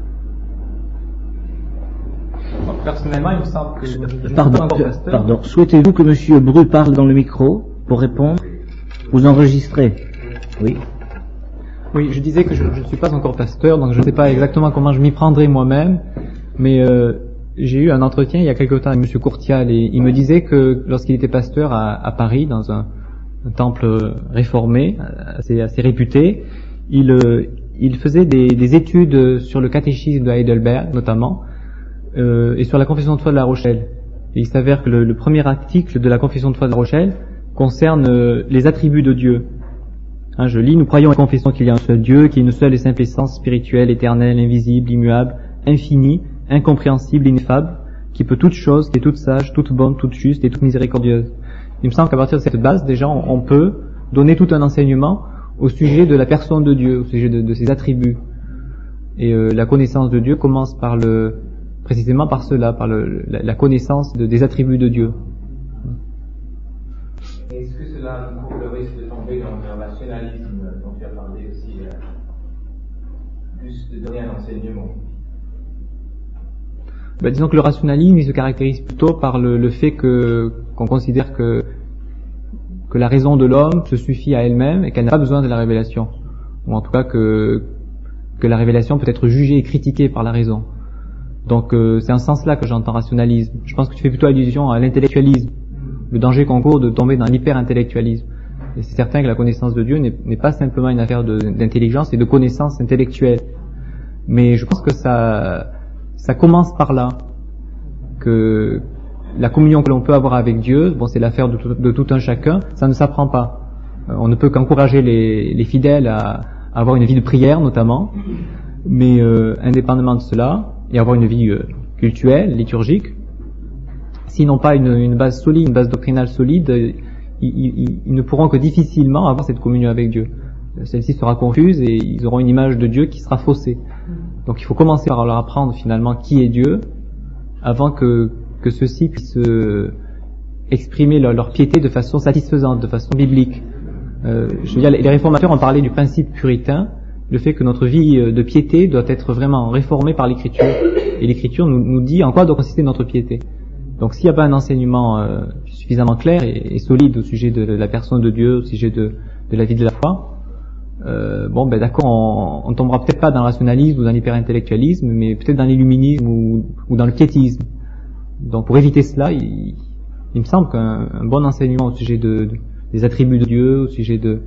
Personnellement, il me semble que je, je pardon, pasteur. pardon. Souhaitez-vous que M. Bru parle dans le micro pour répondre? Vous enregistrez? Oui. Oui, je disais que je ne suis pas encore pasteur, donc je ne sais pas exactement comment je m'y prendrai moi-même, mais euh, j'ai eu un entretien il y a quelque temps avec M. Courtial et il me disait que lorsqu'il était pasteur à, à Paris, dans un, un temple réformé, assez, assez réputé, il, euh, il faisait des, des études sur le catéchisme de Heidelberg notamment, euh, et sur la confession de foi de La Rochelle. Et il s'avère que le, le premier article de la confession de foi de La Rochelle concerne euh, les attributs de Dieu. Hein, je lis, nous croyons et confessons qu'il y a un seul Dieu, qui est une seule et simple essence spirituelle, éternelle, invisible, immuable, infinie, incompréhensible, ineffable, qui peut toute chose, qui est toute sage, toute bonne, toute juste et toute miséricordieuse. Il me semble qu'à partir de cette base, déjà, on, on peut donner tout un enseignement au sujet de la personne de Dieu, au sujet de, de ses attributs. Et euh, la connaissance de Dieu commence par le, précisément par cela, par le, la, la connaissance de, des attributs de Dieu. Est-ce que cela court le risque de tomber dans le rationalisme dont tu as parlé aussi, euh, plus de donner un enseignement? Ben, disons que le rationalisme, il se caractérise plutôt par le, le fait que qu'on considère que que la raison de l'homme se suffit à elle-même et qu'elle n'a pas besoin de la révélation, ou en tout cas que que la révélation peut être jugée et critiquée par la raison. Donc euh, c'est en ce sens-là que j'entends rationalisme. Je pense que tu fais plutôt allusion à l'intellectualisme, le danger qu'on court de tomber dans l'hyper-intellectualisme. Et c'est certain que la connaissance de Dieu n'est, n'est pas simplement une affaire de, d'intelligence et de connaissance intellectuelle. Mais je pense que ça ça commence par là, que la communion que l'on peut avoir avec Dieu, bon, c'est l'affaire de tout, de tout un chacun, ça ne s'apprend pas. Euh, on ne peut qu'encourager les, les fidèles à, à avoir une vie de prière notamment, mais euh, indépendamment de cela, et avoir une vie euh, cultuelle, liturgique, s'ils n'ont pas une, une base solide, une base doctrinale solide, euh, ils, ils, ils ne pourront que difficilement avoir cette communion avec Dieu. Celle-ci sera confuse et ils auront une image de Dieu qui sera faussée. Donc il faut commencer par leur apprendre finalement qui est Dieu, avant que que ceux-ci puissent euh, exprimer leur, leur piété de façon satisfaisante, de façon biblique. Euh, je veux dire, les réformateurs ont parlé du principe puritain, le fait que notre vie de piété doit être vraiment réformée par l'Écriture. Et l'Écriture nous, nous dit en quoi doit consister notre piété. Donc s'il n'y a pas un enseignement euh, suffisamment clair et, et solide au sujet de la personne de Dieu, au sujet de, de la vie de la foi, euh, bon ben d'accord, on, on tombera peut-être pas dans le rationalisme ou dans l'hyper-intellectualisme, mais peut-être dans l'illuminisme ou, ou dans le piétisme. Donc pour éviter cela, il, il me semble qu'un un bon enseignement au sujet de, de, des attributs de Dieu, au sujet de,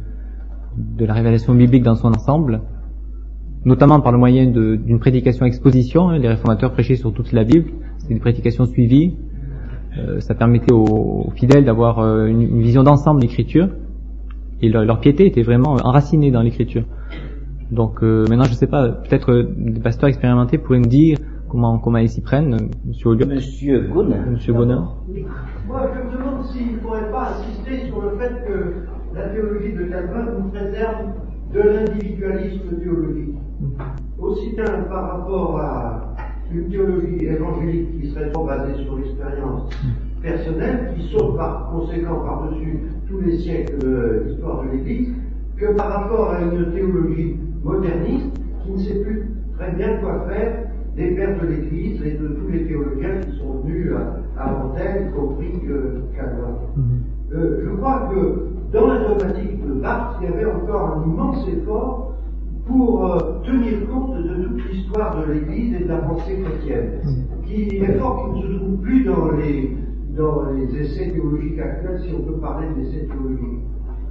de la révélation biblique dans son ensemble, notamment par le moyen de, d'une prédication exposition, hein, les réformateurs prêchaient sur toute la Bible, c'était des prédications suivies, euh, ça permettait aux, aux fidèles d'avoir euh, une, une vision d'ensemble de l'Écriture, et leur, leur piété était vraiment enracinée dans l'Écriture. Donc euh, maintenant je ne sais pas, peut-être euh, des pasteurs expérimentés pourraient me dire Comment, comment ils s'y prennent, Monsieur Olliot? Monsieur Gonin. Monsieur Gonin. Moi, je me demande s'il ne faudrait pas insister sur le fait que la théologie de Calvin nous préserve de l'individualisme théologique. Aussi bien par rapport à une théologie évangélique qui serait trop basée sur l'expérience personnelle, qui saute par conséquent par-dessus tous les siècles de l'histoire de l'Église, que par rapport à une théologie moderniste qui ne sait plus très bien quoi faire des pères de l'Église et de tous les théologiens qui sont venus avant elle, y compris euh, Calvin. Mm-hmm. Euh, je crois que dans la dogmatique de Barthes, il y avait encore un immense effort pour euh, tenir compte de toute l'histoire de l'Église et de la pensée chrétienne, mm-hmm. qui effort qui ne se trouve plus dans les, dans les essais théologiques actuels, si on peut parler d'essais théologiques.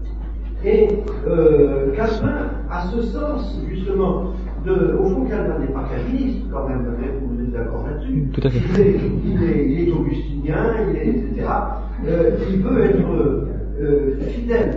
Et euh, Calvin a ce sens, justement, de, au fond, Calvin n'est pas calviniste, quand même, vous êtes d'accord là-dessus. Tout à fait. Il est, il est, il est augustinien, il est, et cetera. Euh, il veut être euh, fidèle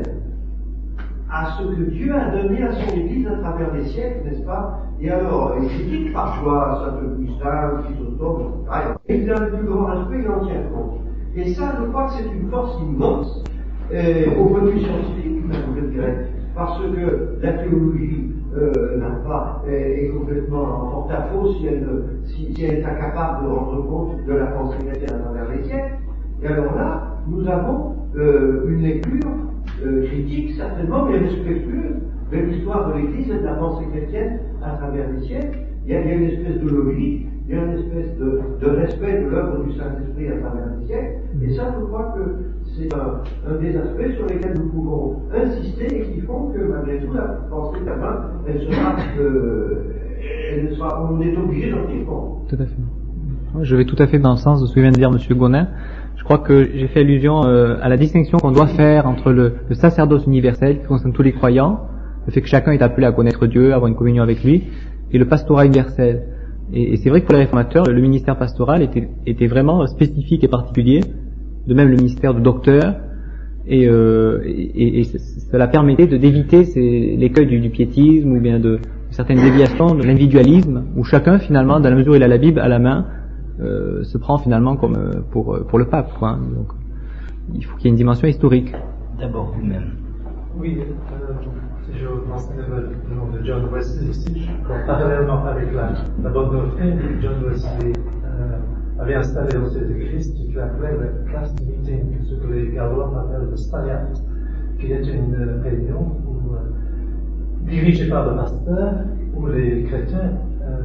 à ce que Dieu a donné à son Église à travers les siècles, n'est-ce pas? Et alors, il critique parfois Saint Augustin, Chrysostome, et cetera. Et il a le plus grand respect, il en tient compte. Et ça, je crois que c'est une force immense, euh, au point de vue scientifique, même, je dirais, parce que la théologie euh, n'a pas, est, est complètement en porte-à-faux si elle, si, si elle est incapable de rendre compte de la pensée chrétienne à travers les siècles. Et alors là, nous avons euh, une lecture euh, critique, certainement, mais respectueuse de l'histoire de l'Église et de la pensée chrétienne à travers les siècles. Il y a, il y a une espèce de logique, il y a une espèce de, de respect de l'œuvre du Saint-Esprit à travers les siècles, et ça, je crois que c'est un, un des aspects sur lesquels nous pouvons insister et qui font que, malgré tout, la pensée d'Albin, elle sera, euh, elle sera, on est obligé d'en tenir compte. Tout à fait. Je vais tout à fait dans le sens de ce que vient de dire M. Gonin. Je crois que j'ai fait allusion euh, à la distinction qu'on doit faire entre le, le sacerdoce universel qui concerne tous les croyants, le fait que chacun est appelé à connaître Dieu, à avoir une communion avec lui, et le pastorat universel. Et, et c'est vrai que pour les réformateurs, le ministère pastoral était, était vraiment spécifique et particulier, de même le ministère de docteur, et, euh, et, et cela permettait de d'éviter ces, l'écueil du, du piétisme ou bien de, de certaines déviations de l'individualisme, où chacun finalement, dans la mesure où il a la Bible à la main, euh, se prend finalement comme euh, pour pour le pape, quoi. Donc, il faut qu'il y ait une dimension historique. D'abord vous-même. Oui, euh, je mentionnais le nom de John Wesley ici. Parallèlement avec la, la bonne doctrine, John Wesley euh, avait installé dans cette église ce qu'il appelait la classe de meeting, ce que les Gallois appellent le Stayat, qui est une réunion où, euh, dirigée par le pasteur, où les chrétiens euh,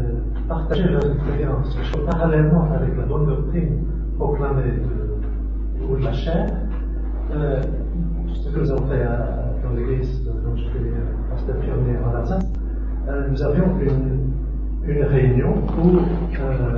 partager leur expérience. Je crois parallèlement avec la bonne doctrine proclamée de, ou de la chair, euh, ce que nous avons fait à, dans l'église dont je fais pasteur pionnier en Alsace, euh, nous avions une, une réunion où euh,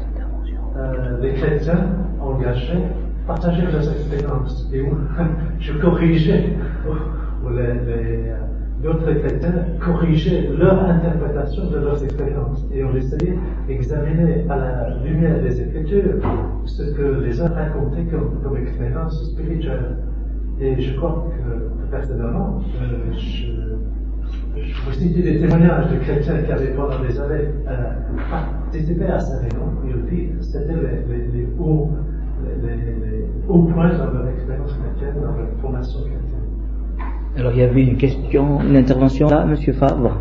euh, les chrétiens engagés partageaient leurs expériences et où je corrigeais, où les, les, d'autres chrétiens corrigeaient leur interprétation de leurs expériences et on essayait d'examiner à la lumière des Écritures ce que les uns racontaient comme, comme expérience spirituelle. Et je crois que personnellement, euh, je, je vous cite des témoignages de chrétiens qui avaient pendant des années euh, participé à cette réunion, ils disent que c'était les, les, les, hauts, les, les, les hauts points dans leur expérience chrétienne, dans leur formation chrétienne. Alors il y avait une question, une intervention là, Monsieur Favre.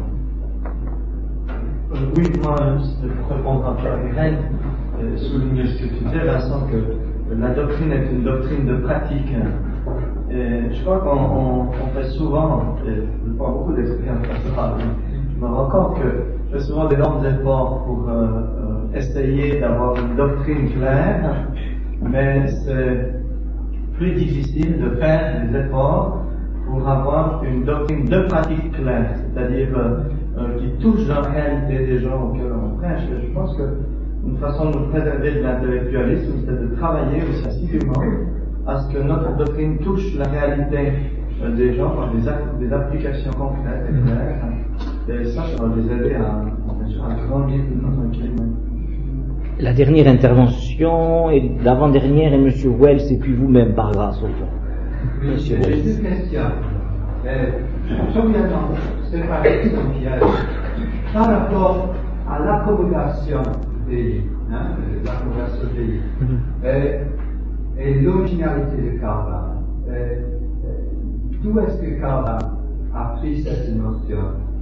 Euh, oui, moi, pour répondre à Pierre Guérin, euh, souligner ce que tu disais, Vincent, que la doctrine est une doctrine de pratique. Et je crois qu'on on, on fait souvent, et je prends beaucoup d'expérience pastorale, je me rends compte que je fais souvent d'énormes efforts pour euh, euh, essayer d'avoir une doctrine claire, mais c'est plus difficile de faire des efforts pour avoir une doctrine de pratique claire, c'est-à-dire euh, euh, qui touche la réalité des gens auxquels on prêche. Et je pense qu'une façon de nous préserver de l'intellectualisme, c'est de travailler aussi assidûment à ce que notre doctrine touche la réalité euh, des gens par des, des applications concrètes et claires. Et ça, ça va les aider à, bien sûr, à grandir notre climat. La dernière intervention et l'avant-dernière est Monsieur Wells et puis vous-même par grâce au fond. Monsieur Wells. J'ai deux questions. Euh, premièrement, c'est pas une question piège. Par rapport à l'accommodation des hein, l'accommodation des euh, et l'originalité de Calvin. Euh, D'où est-ce que Calvin a pris cette notion?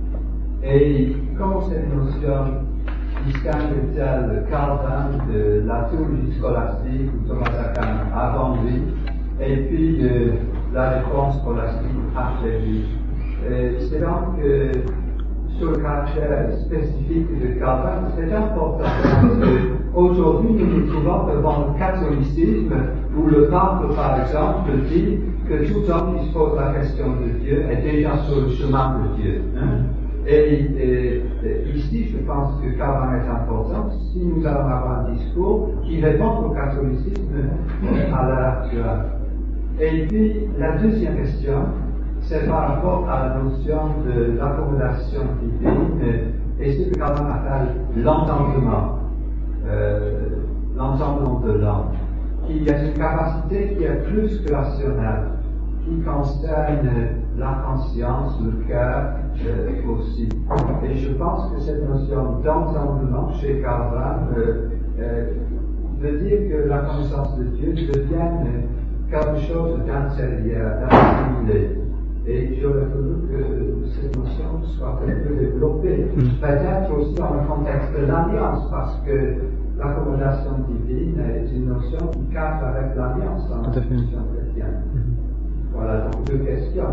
Et comment cette notion distingue-t-elle Calvin de la théologie scolastique ou Thomas d'Aquin avant lui, et puis de la réponse scolastique après lui? C'est donc euh, sur le caractère spécifique de Calvin, c'est important parce qu'aujourd'hui nous nous trouvons devant le catholicisme où le pape, par exemple, dit que tout homme qui se pose la question de Dieu est déjà sur le chemin de Dieu. Hein? Et, et, et ici, je pense que Calvin est important si nous allons avoir un discours qui répond au catholicisme à l'heure actuelle. Et puis, la deuxième question, c'est par rapport à la notion de l'accommodation divine et ce que Calvin appelle l'entendement, euh, l'entendement de l'homme, qui est une capacité qui est plus que rationnelle, qui concerne la conscience, le cœur euh, aussi. Et je pense que cette notion d'entendement chez Calvin euh, euh, veut dire que la connaissance de Dieu devienne quelque chose d'intérieur, d'assimilé. Et j'aurais voulu que cette notion soit un peu développée. Peut-être aussi dans le contexte de l'alliance, parce que l'accommodation divine est une notion qui casse avec l'alliance dans la tradition chrétienne. Voilà donc deux questions.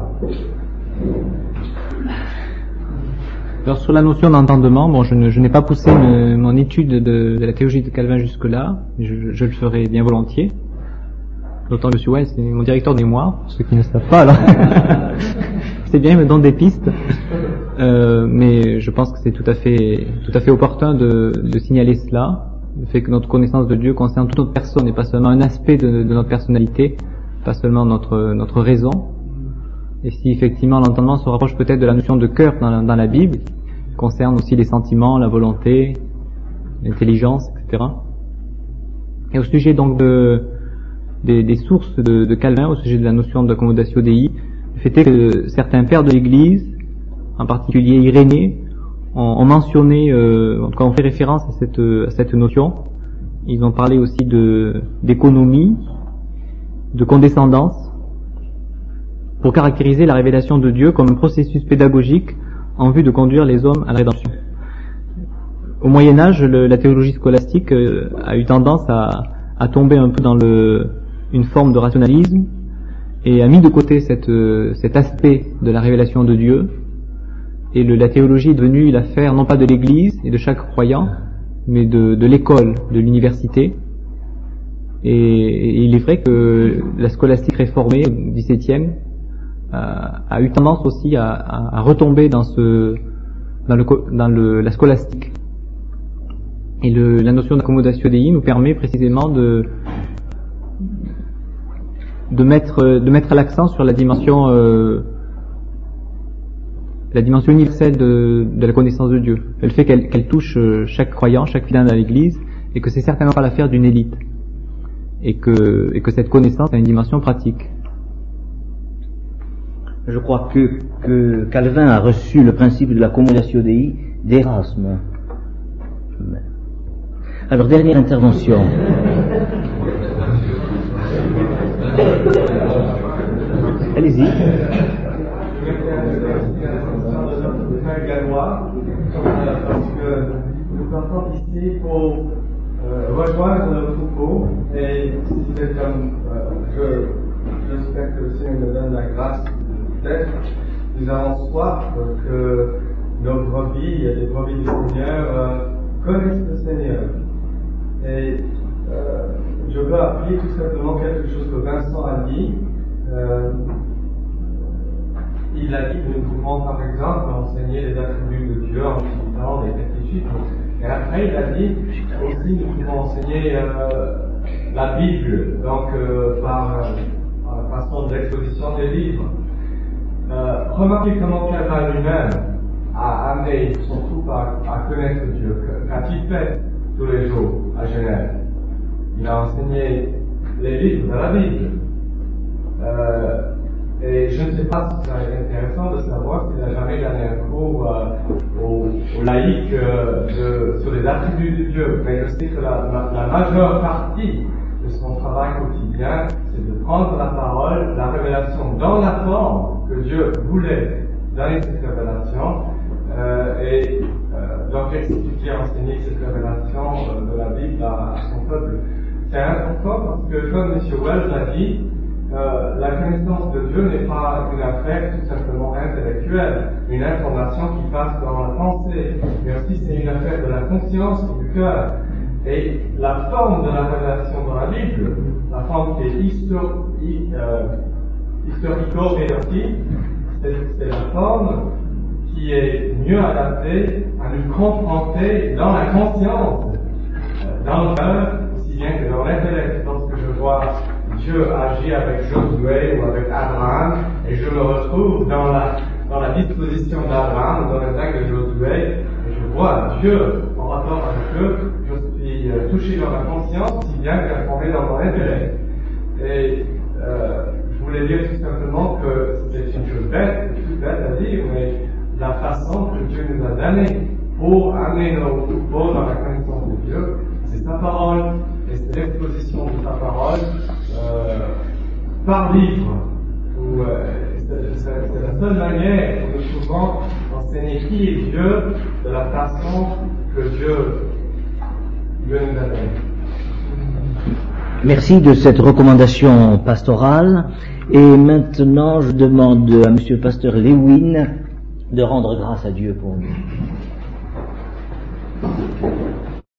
Alors sur la notion d'entendement, bon, je, ne, je n'ai pas poussé me, mon étude de, de la théologie de Calvin jusque-là, je, je le ferai bien volontiers. D'autant que M. Wells est mon directeur de mémoire, pour ceux qui ne savent pas, alors c'est bien, il me donne des pistes. Euh, mais je pense que c'est tout à fait, tout à fait opportun de, de signaler cela, le fait que notre connaissance de Dieu concerne toute notre personne et pas seulement un aspect de, de notre personnalité, pas seulement notre, notre raison. Et si effectivement l'entendement se rapproche peut-être de la notion de cœur dans la, dans la Bible, qui concerne aussi les sentiments, la volonté, l'intelligence, et cetera. Et au sujet donc de Des, des sources de, de Calvin au sujet de la notion d'accommodatio Dei, le fait est que certains pères de l'Église, en particulier Irénée, ont, ont mentionné, euh, en tout cas ont fait référence à cette, à cette notion. Ils ont parlé aussi de d'économie, de condescendance, pour caractériser la révélation de Dieu comme un processus pédagogique en vue de conduire les hommes à la rédemption. Au Moyen Âge, le, la théologie scolastique euh, a eu tendance à, à tomber un peu dans le une forme de rationalisme et a mis de côté cette, euh, cet aspect de la révélation de Dieu, et le, la théologie est devenue l'affaire non pas de l'Église et de chaque croyant, mais de, de l'école, de l'université. Et, et il est vrai que la scolastique réformée au dix-septième a, a eu tendance aussi à, à, à retomber dans ce dans, le, dans le, la scolastique. Et le, la notion d'accommodatio Dei nous permet précisément de de mettre de mettre l'accent sur la dimension euh, la dimension universelle de, de la connaissance de Dieu, le fait qu'elle, qu'elle touche chaque croyant, chaque fidèle à l'Église, et que c'est certainement pas l'affaire d'une élite, et que et que cette connaissance a une dimension pratique. Je crois que, que Calvin a reçu le principe de l'accommodatio Dei d'Erasme. Alors, dernière intervention. Allez-y. Gallois, parce que nous partons ici pour euh, rejoindre le troupeau, et si c'est comme euh, je, j'espère que le Seigneur nous donne la grâce d'être, nous avons soif que nos brebis et les brebis du Seigneur euh, connaissent le Seigneur. Et euh, je veux appuyer tout simplement quelque chose que Vincent a dit. Euh, Il a dit que nous pouvons par exemple enseigner les attributs de Dieu en utilisant des catéchismes. Et après il a dit aussi nous pouvons enseigner euh, la Bible, donc euh, par, euh, par la façon de l'exposition des livres. Euh, remarquez comment Calvin lui-même a amené son troupe à, à connaître Dieu. Qu'a-t-il fait tous les jours à Genève? Il a enseigné les livres de la Bible. Euh, Et je ne sais pas si c'est intéressant de savoir qu'il n'a jamais donné un cours euh, aux, aux laïcs euh, de, sur les attributs de Dieu. Mais je sais que la, la, la majeure partie de son travail quotidien, c'est de prendre la parole, la révélation dans la forme que Dieu voulait donner cette révélation, euh, et euh, donc expliquer, enseigner cette révélation euh, de la Bible à, à son peuple. C'est important parce que, comme M. Wells l'a dit, Euh, la connaissance de Dieu n'est pas une affaire tout simplement intellectuelle, une information qui passe dans la pensée, mais aussi c'est une affaire de la conscience et du cœur. Et la forme de la révélation dans la Bible, la forme qui est histor- euh, historico-érotique, c'est, c'est la forme qui est mieux adaptée à nous confronter dans la conscience, dans le cœur, aussi bien que dans l'intellect. Lorsque je vois Dieu agit avec Josué ou avec Abraham, et je me retrouve dans la, dans la disposition d'Abraham, dans le temps de Josué, et je vois Dieu en rapport avec eux, je suis euh, touché dans ma conscience, si bien qu'informé dans mon intellect. Et euh, je voulais dire tout simplement que c'est une chose bête, toute bête à dire, mais la façon que Dieu nous a donnée pour amener nos troupeaux dans la connaissance de Dieu, c'est sa parole, et c'est l'exposition de sa parole Euh, par livre, où, euh, c'est, c'est, c'est la seule manière que nous pouvons enseigner qui est Dieu de la façon que Dieu, Dieu nous a donné. Merci de cette recommandation pastorale. Et maintenant, je demande à Monsieur le pasteur Lewin de rendre grâce à Dieu pour nous.